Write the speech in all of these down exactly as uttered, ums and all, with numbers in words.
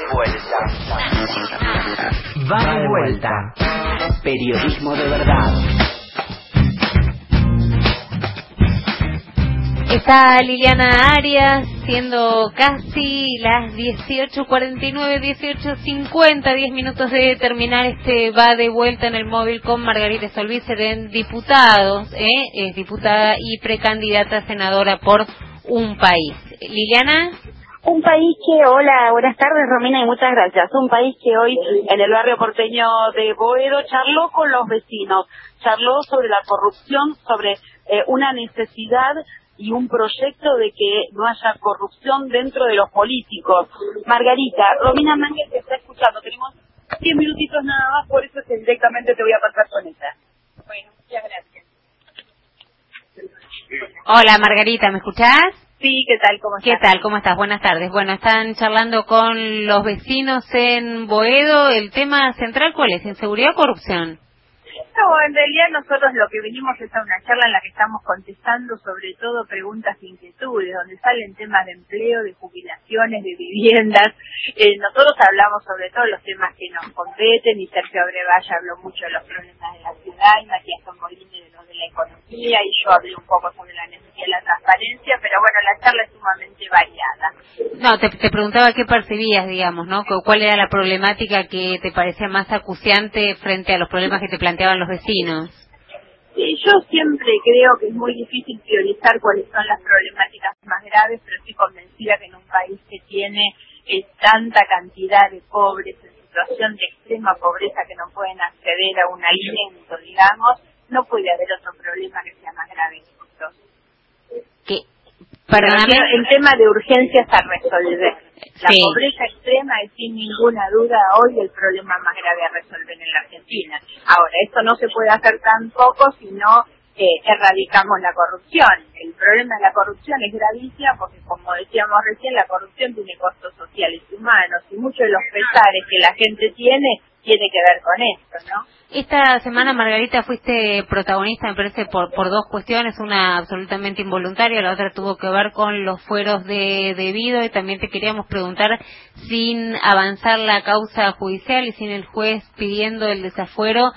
vuelta. Va de vuelta. Periodismo de verdad. Está Liliana Arias, siendo casi las dieciocho cuarenta y nueve, dieciocho cincuenta, diez minutos de terminar este Va de Vuelta en el móvil con Margarita Stolbizer en Diputados, ¿eh? Es diputada y precandidata a senadora por Un País. Liliana. Un país que, hola, buenas tardes Romina y muchas gracias. Un país que hoy en el barrio porteño de Boedo charló con los vecinos, charló sobre la corrupción, sobre eh, una necesidad y un proyecto de que no haya corrupción dentro de los políticos. Margarita, Romina Mangel te está escuchando, tenemos diez minutitos nada más, por eso es que directamente te voy a pasar con ella. Bueno, muchas gracias. Hola Margarita, ¿me escuchás? Sí, ¿qué tal? ¿Cómo estás? ¿Qué tal? ¿Cómo estás? Buenas tardes. Bueno, están charlando con los vecinos en Boedo. ¿El tema central cuál es? ¿Inseguridad o corrupción? No, en realidad nosotros lo que venimos es a una charla en la que estamos contestando sobre todo preguntas e inquietudes, donde salen temas de empleo, de jubilaciones, de viviendas. Eh, nosotros hablamos sobre todo los temas que nos competen, y Sergio Abrevaya habló mucho de los problemas de la ciudad, y Matías Tombolini de los de la economía, y yo hablé un poco sobre la necesidad de la transparencia, pero bueno, la charla es sumamente variada. No, te, te preguntaba qué percibías, digamos, ¿no? ¿Cuál era la problemática que te parecía más acuciante frente a los problemas que te planteaban los vecinos? Sí, yo siempre creo que es muy difícil priorizar cuáles son las problemáticas más graves, pero estoy convencida que en un país que tiene eh, tanta cantidad de pobres en situación de extrema pobreza que no pueden acceder a un alimento, digamos, no puede haber otro problema que sea más grave que esto. ¿Qué? Perdóname. El tema de urgencias a resolver. La sí. pobreza extrema es sin ninguna duda hoy el problema más grave a resolver en la Argentina. Ahora, esto no se puede hacer tampoco si no eh, erradicamos la corrupción. El problema de la corrupción es gravísima porque, como decíamos recién, la corrupción tiene costos sociales y humanos, y muchos de los pesares que la gente tiene tiene que ver con esto, ¿no? Esta semana, Margarita, fuiste protagonista, me parece, por por dos cuestiones, una absolutamente involuntaria, la otra tuvo que ver con los fueros de debido, y también te queríamos preguntar, sin avanzar la causa judicial y sin el juez pidiendo el desafuero,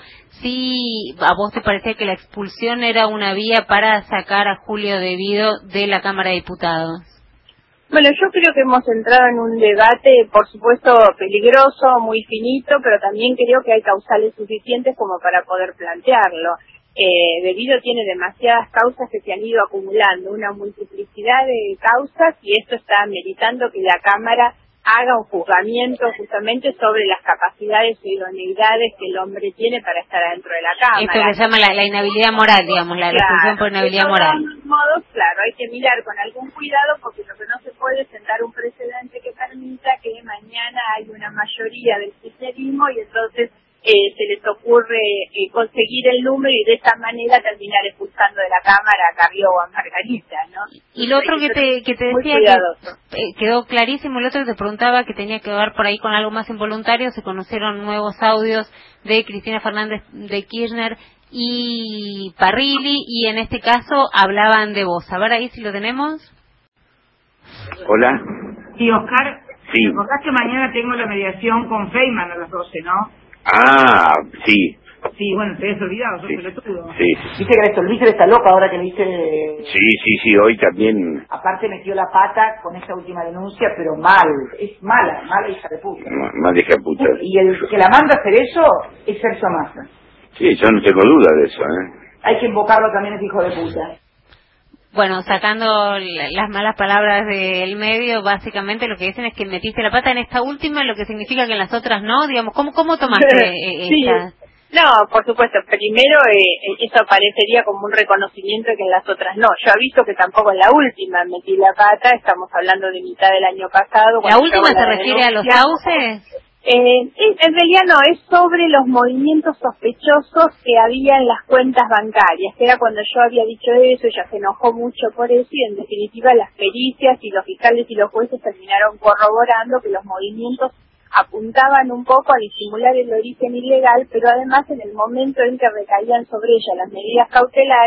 si a vos te parecía que la expulsión era una vía para sacar a Julio Debido de la Cámara de Diputados. Bueno, yo creo que hemos entrado en un debate, por supuesto, peligroso, muy finito, pero también creo que hay causales suficientes como para poder plantearlo. Eh, Debido tiene demasiadas causas que se han ido acumulando, una multiplicidad de causas, y esto está meritando que la Cámara haga un juzgamiento justamente sobre las capacidades e idoneidades que el hombre tiene para estar adentro de la Cámara. Esto que se llama la, la inhabilidad moral, digamos, la expulsión claro, por inhabilidad de moral. De todos modos, claro, hay que mirar con algún cuidado, porque lo que no se puede es sentar un precedente que permita que mañana hay una mayoría del kirchnerismo y entonces eh, se les ocurre eh, conseguir el número y de esa manera terminar expulsando de la Cámara a Carrió o a Margarita, ¿no? Y lo otro que te, que te decía que eh, quedó clarísimo, el otro que te preguntaba que tenía que ver por ahí con algo más involuntario, se conocieron nuevos audios de Cristina Fernández de Kirchner y Parrilli, y en este caso hablaban de vos. A ver ahí si lo tenemos. Hola. Sí, Oscar. Sí. Recordás que mañana tengo la mediación con Feynman a las doce, ¿no? Ah, sí. Sí, bueno, te habías olvidado, sos Sí. pelotudo. Sí. Dice que la Stolbizer está loca ahora que le dice... Sí, sí, sí, hoy también... Aparte metió la pata con esta última denuncia, pero mal. Es mala, mala hija de puta. m- Más de puta. Y el que la manda a hacer eso es Sergio Massa. Sí, yo no tengo duda de eso, ¿eh? Hay que invocarlo también, es hijo de puta. Bueno, sacando la- las malas palabras del medio, básicamente lo que dicen es que metiste la pata en esta última, lo que significa que en las otras no, digamos, ¿cómo cómo tomaste eh, sí. esta? No, por supuesto, primero eh, eso parecería como un reconocimiento que en las otras no. Yo aviso que tampoco en la última metí la pata, estamos hablando de mitad del año pasado. ¿La última se refiere a los sauces? Eh, en realidad no, es sobre los movimientos sospechosos que había en las cuentas bancarias, que era cuando yo había dicho eso, ella se enojó mucho por eso, y en definitiva las pericias y los fiscales y los jueces terminaron corroborando que los movimientos apuntaban un poco a disimular el origen ilegal, pero además en el momento en que recaían sobre ella las medidas cautelares,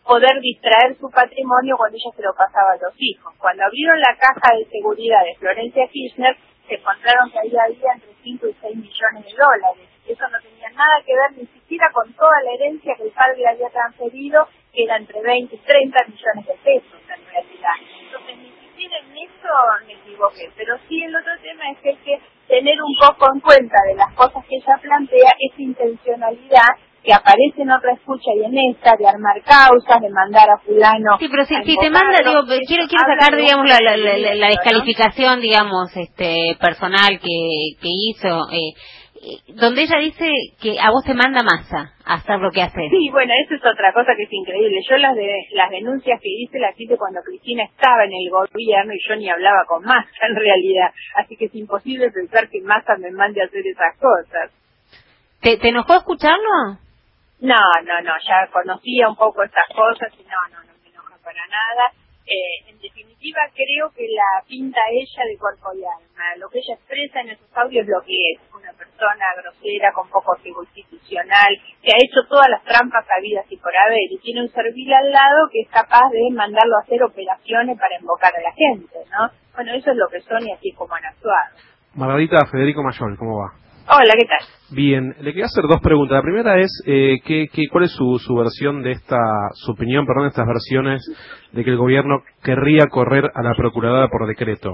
poder distraer su patrimonio cuando ella se lo pasaba a los hijos. Cuando abrieron la caja de seguridad de Florencia Kirchner, se encontraron que ahí había entre cinco y seis millones de dólares. Eso no tenía nada que ver ni siquiera con toda la herencia que el padre le había transferido, que era entre veinte y treinta millones de pesos en realidad. Entonces, ni siquiera en eso me equivoqué. Pero sí, el otro tema es que hay que tener un poco en cuenta de las cosas que ella plantea, esa intencionalidad que aparece en otra escucha y en esta, de armar causas, de mandar a fulano. Sí, pero si, si te manda, digo, quiero quiero sacar, digamos, la, la, la, la descalificación, ¿no? digamos, este personal que, que hizo, eh, donde ella dice que a vos te manda Massa a hacer lo que haces. Sí, bueno, eso es otra cosa que es increíble. Yo las de las denuncias que hice las hice cuando Cristina estaba en el gobierno y yo ni hablaba con Massa en realidad. Así que es imposible pensar que Massa me mande a hacer esas cosas. ¿Te, te enojó escucharlo? No, no, no, ya conocía un poco estas cosas y no, no, no me enoja para nada. Eh, en definitiva, creo que la pinta ella de cuerpo y alma. Lo que ella expresa en esos audios es lo que es, una persona grosera, con poco rigor institucional, que ha hecho todas las trampas habidas y por haber, y tiene un servil al lado que es capaz de mandarlo a hacer operaciones para invocar a la gente, ¿no? Bueno, eso es lo que son y así como han actuado. Margarita, Federico Mayol, ¿cómo va? Hola, ¿qué tal? Bien, le quería hacer dos preguntas. La primera es, eh, ¿qué, qué, ¿cuál es su, su versión de esta, su opinión, perdón, de estas versiones de que el gobierno querría correr a la procuradora por decreto?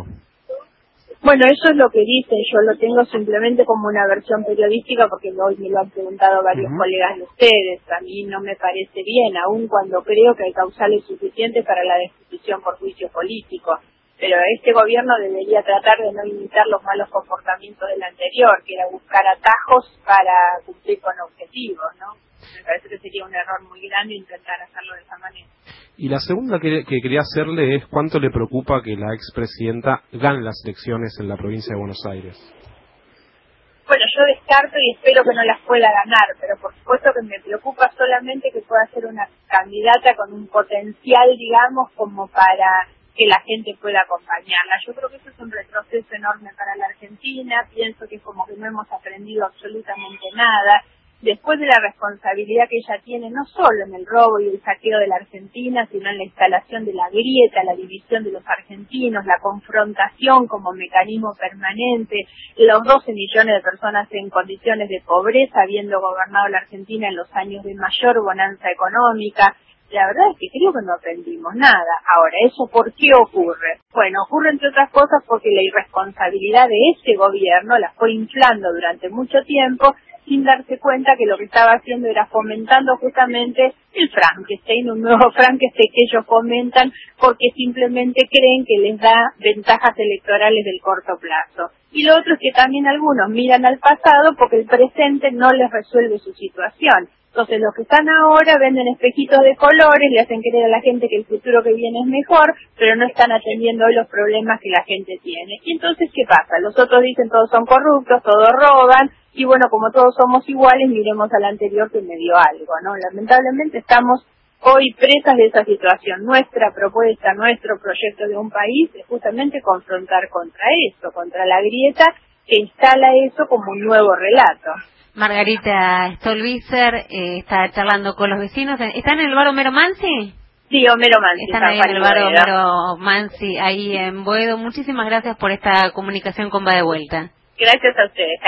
Bueno, eso es lo que dicen, yo lo tengo simplemente como una versión periodística porque hoy me lo han preguntado varios uh-huh. colegas de ustedes. A mí no me parece bien, aun cuando creo que hay causales suficientes para la destitución por juicio político. Pero este gobierno debería tratar de no imitar los malos comportamientos del anterior, que era buscar atajos para cumplir con objetivos, ¿no? Me parece que sería un error muy grande intentar hacerlo de esa manera. Y la segunda que, que quería hacerle es cuánto le preocupa que la expresidenta gane las elecciones en la provincia de Buenos Aires. Bueno, yo descarto y espero que no las pueda ganar, pero por supuesto que me preocupa solamente que pueda ser una candidata con un potencial, digamos, como para que la gente pueda acompañarla. Yo creo que eso es un retroceso enorme para la Argentina, pienso que como que no hemos aprendido absolutamente nada, después de la responsabilidad que ella tiene, no solo en el robo y el saqueo de la Argentina, sino en la instalación de la grieta, la división de los argentinos, la confrontación como mecanismo permanente, los doce millones de personas en condiciones de pobreza, habiendo gobernado la Argentina en los años de mayor bonanza económica. La verdad es que creo que no aprendimos nada. Ahora, ¿eso por qué ocurre? Bueno, ocurre entre otras cosas porque la irresponsabilidad de ese gobierno la fue inflando durante mucho tiempo sin darse cuenta que lo que estaba haciendo era fomentando justamente el Frankenstein, un nuevo Frankenstein que ellos fomentan porque simplemente creen que les da ventajas electorales del corto plazo. Y lo otro es que también algunos miran al pasado porque el presente no les resuelve su situación. Entonces los que están ahora venden espejitos de colores, le hacen creer a la gente que el futuro que viene es mejor, pero no están atendiendo hoy los problemas que la gente tiene. Y entonces, ¿qué pasa? Los otros dicen todos son corruptos, todos roban, y bueno, como todos somos iguales, miremos al anterior que me dio algo, ¿no? Lamentablemente estamos hoy presas de esa situación. Nuestra propuesta, nuestro proyecto de un país es justamente confrontar contra eso, contra la grieta que instala eso como un nuevo relato. Margarita Stolbizer eh, está charlando con los vecinos. ¿Están en el bar Homero Mansi? Sí, Homero Mansi. Están ahí en el bar Homero Mansi, ahí en Boedo. Muchísimas gracias por esta comunicación con Va de Vuelta. Gracias a ustedes.